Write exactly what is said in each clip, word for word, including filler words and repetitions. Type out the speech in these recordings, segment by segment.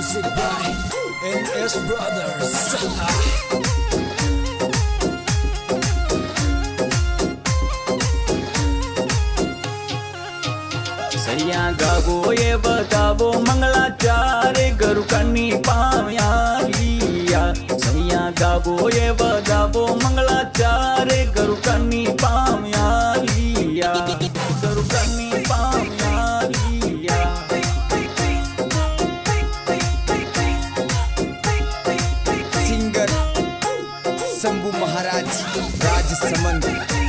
Music by N S Brothers. सैया गावो ये बतावो मंगलाचार गुरु कन्नी पाव्यालिया। सैया गावो ये बतावो मंगलाचार गुरु कन्नी पाव्यालिया। गुरु कन्नी पाव्यालिया। सिंगर शंभू महाराज राजसमंद।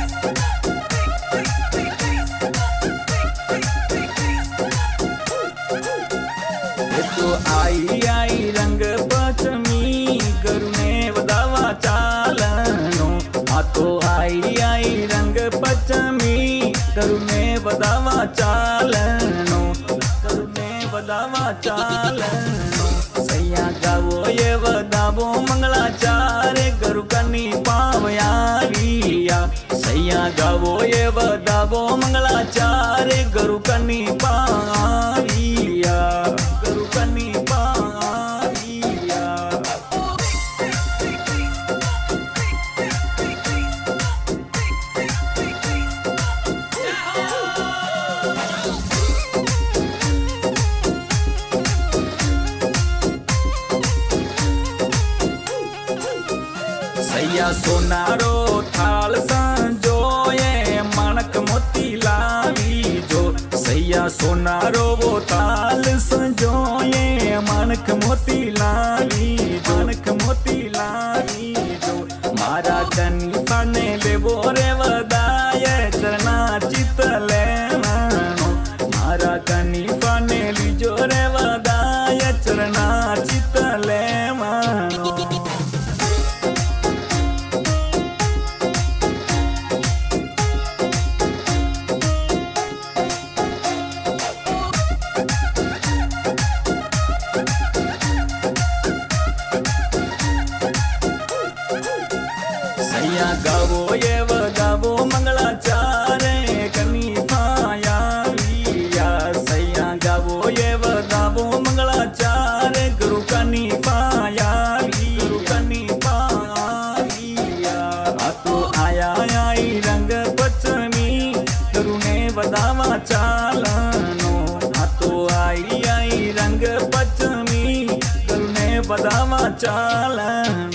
तो आई आई रंग पचमी गुरु ने वदावा चालनो। आ तो आई आई रंग पचमी गुरु ने वदावा चालनो। गुरु ने वदावा चालनो। सैया गावो ये वदावो मंगलाचार गुरु कन्नी पाव्यालिया। सैया गावो ये वदावो मंगलाचार गुरु कन्नी पाव्यालिया। गुरु कन्नी पाव्यालिया। सैया सोनारो थाल संजोए माणक मोती लावी जो। सैया सोनारो वो थाल संजोए माणक मोती लावी जो। माणक मोती लावी जो। मारा कनी पाने ले बोरे वदाय चरना चितले मानो। मारा कनी पाने लीजो रे वदाय चरना चितले मानो। सैया गावो ये वदावो मंगलाचार कन्नी पाव्यालिया। सैया गावो ये वदावो मंगलाचार गुरु कन्नी पाव्यालिया। गुरु कन्नी पाव्यालिया। आ तो आया आई रंग पचमी गुरु ने वदावा चालनो। आ तो आई आई रंग पचमी गुरु ने वदावा चालनो।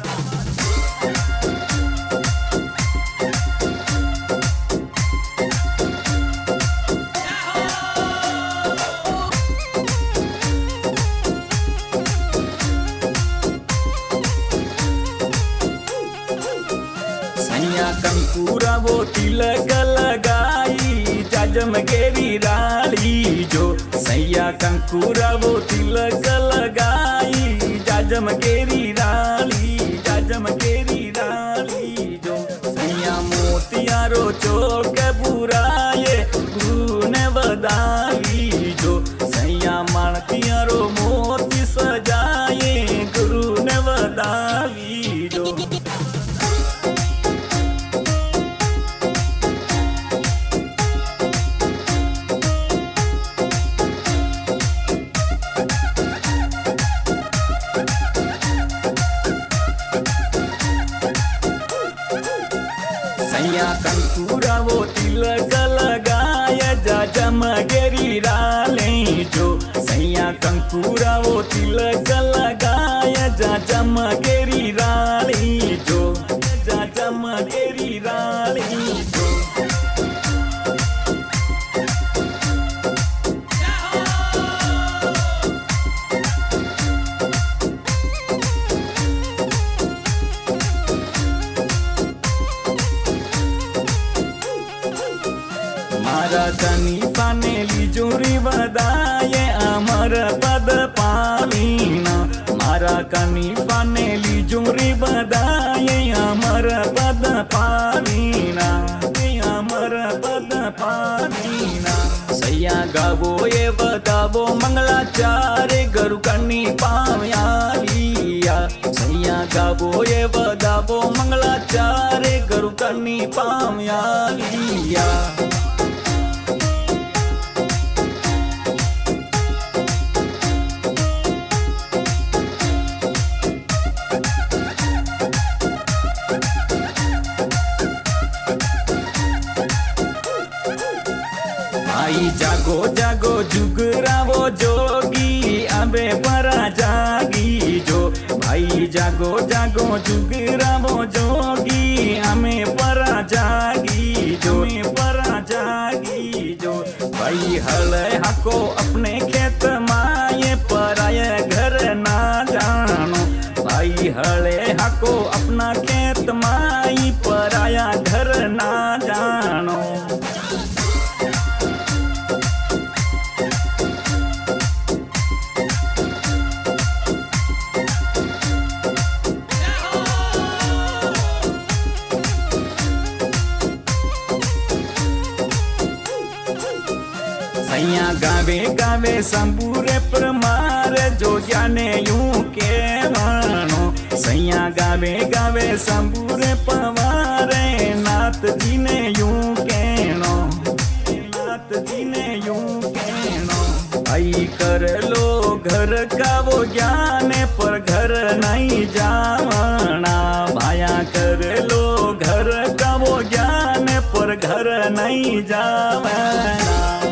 सैया कंकूरा वो तिलक लगाई जाजम गेरी राली जो। सैया कंकूरा वो तिलक लगाई जाजम गेरी राली। जाजम गेरी राली जो। सैया मोतियारो चौक बुराए गुरु ने वदावी जो। सैया माणतियारो मोती सजाए गुरु ने वदावी जो। सैया कंकूरा वो तिलक लगाय जाजम गेरी राले जो। सैया कंकूरा वो तिलक लगाय जाजम गेरी राली जो। जाजम गेरी राली जो। मारा कनी पाने लीजोरी वदाये अमर पद पावीना। मारा कनी पाने लीजोरी वदाये अमर पद पावीना। अमर पद पावीना। सैया गावो ये वदावो मंगलाचार गुरु कन्नी पाव्यालिया। सैया गावो ये वदावो मंगलाचार गुरु कन्नी पाव्यालिया। भाई जागो जागो जुगरावो जोगी अबे परा जागी जो। भाई जागो जागो जुगरावो जोगी हमें परा जागी जो, परा जागी जो। भाई हल हको अपने खेत माए पराये घर ना जानो। भाई हले हको अपना खेत माई पराया घर ना जानो। सैया गावे गावे संबूरे परमार जो जाने यूं के मानो। सैया गावे गावे संबूरे पवारे नाथ जी ने यूं कहनो, नाथ जी ने यूं कहनो। भाई कर लो घर का वो ज्ञान पर घर नहीं जावना। भाया कर लो घर का वो ज्ञान पर घर नहीं जावना।